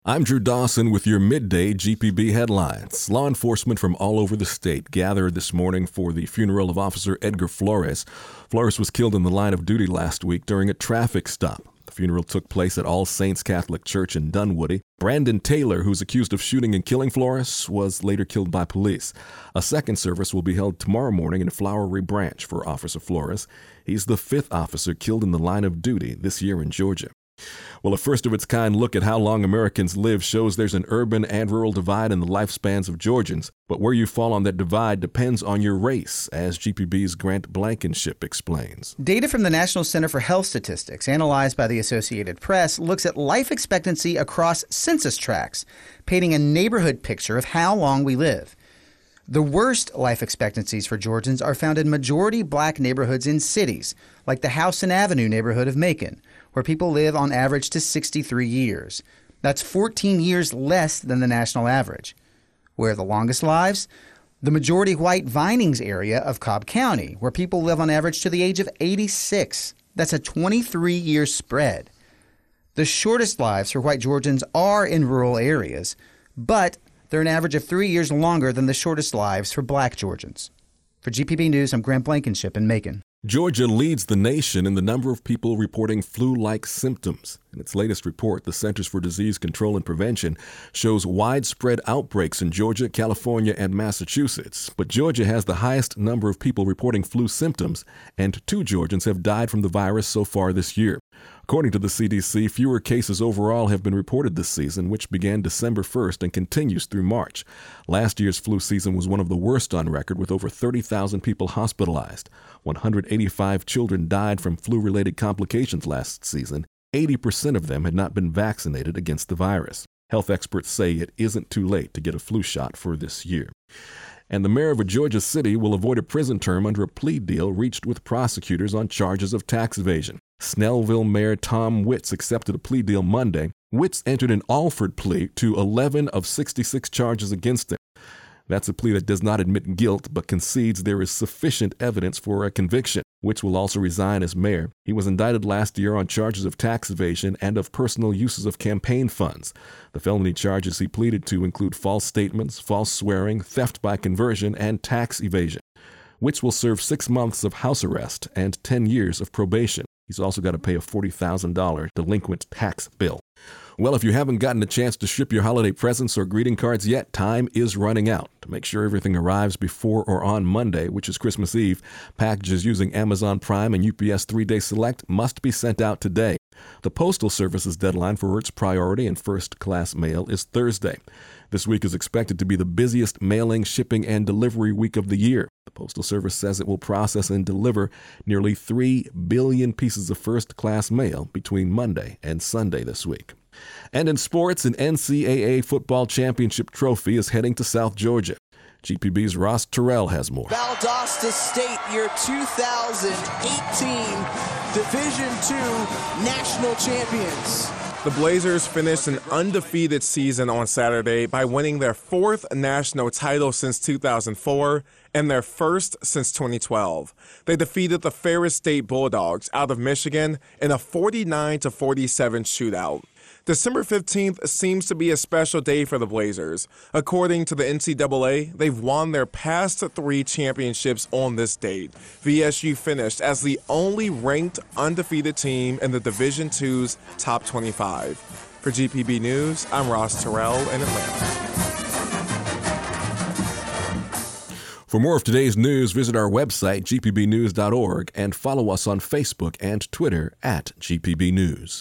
I'm Drew Dawson with your midday GPB headlines. Law enforcement from all over the state gathered this morning for the funeral of Officer Edgar Flores. Flores was killed in the line of duty last week during a traffic stop. The funeral took place at All Saints Catholic Church in Dunwoody. Brandon Taylor, who's accused of shooting and killing Flores, was later killed by police. A second service will be held tomorrow morning in Flowery Branch for Officer Flores. He's the fifth officer killed in the line of duty this year in Georgia. Well, a first-of-its-kind look at how long Americans live shows there's an urban and rural divide in the lifespans of Georgians. But where you fall on that divide depends on your race, as GPB's Grant Blankenship explains. Data from the National Center for Health Statistics, analyzed by the Associated Press, looks at life expectancy across census tracts, painting a neighborhood picture of how long we live. The worst life expectancies for Georgians are found in majority black neighborhoods in cities, like the House and Avenue neighborhood of Macon, where people live on average to 63 years. That's 14 years less than the national average. Where are the longest lives? The majority white Vinings area of Cobb County, where people live on average to the age of 86. That's a 23-year spread. The shortest lives for white Georgians are in rural areas, but they're an average of 3 years longer than the shortest lives for black Georgians. For GPB News, I'm Grant Blankenship in Macon. Georgia leads the nation in the number of people reporting flu-like symptoms. In its latest report, the Centers for Disease Control and Prevention shows widespread outbreaks in Georgia, California, and Massachusetts. But Georgia has the highest number of people reporting flu symptoms, and 2 Georgians have died from the virus so far this year. According to the CDC, fewer cases overall have been reported this season, which began December 1st and continues through March. Last year's flu season was one of the worst on record, with over 30,000 people hospitalized. 185 children died from flu-related complications last season. 80% of them had not been vaccinated against the virus. Health experts say it isn't too late to get a flu shot for this year. And the mayor of a Georgia city will avoid a prison term under a plea deal reached with prosecutors on charges of tax evasion. Snellville Mayor Tom Witz accepted a plea deal Monday. Witz entered an Alford plea to 11 of 66 charges against him. That's a plea that does not admit guilt, but concedes there is sufficient evidence for a conviction. Witz will also resign as mayor. He was indicted last year on charges of tax evasion and of personal uses of campaign funds. The felony charges he pleaded to include false statements, false swearing, theft by conversion, and tax evasion. Witz will serve 6 months of house arrest and 10 years of probation. He's also got to pay a $40,000 delinquent tax bill. Well, if you haven't gotten a chance to ship your holiday presents or greeting cards yet, time is running out. To make sure everything arrives before or on Monday, which is Christmas Eve, packages using Amazon Prime and UPS 3-Day Select must be sent out today. The Postal Service's deadline for its priority and first-class mail is Thursday. This week is expected to be the busiest mailing, shipping, and delivery week of the year. The Postal Service says it will process and deliver nearly 3 billion pieces of first-class mail between Monday and Sunday this week. And in sports, an NCAA football championship trophy is heading to South Georgia. GPB's Ross Terrell has more. Valdosta State, your 2018 Division II national champions. The Blazers finished an undefeated season on Saturday by winning their 4th national title since 2004 and their first since 2012. They defeated the Ferris State Bulldogs out of Michigan in a 49-47 shootout. December 15th seems to be a special day for the Blazers. According to the NCAA, they've won their past 3 championships on this date. VSU finished as the only ranked undefeated team in the Division II's top 25. For GPB News, I'm Ross Terrell in Atlanta. For more of today's news, visit our website, gpbnews.org, and follow us on Facebook and Twitter @GPB News.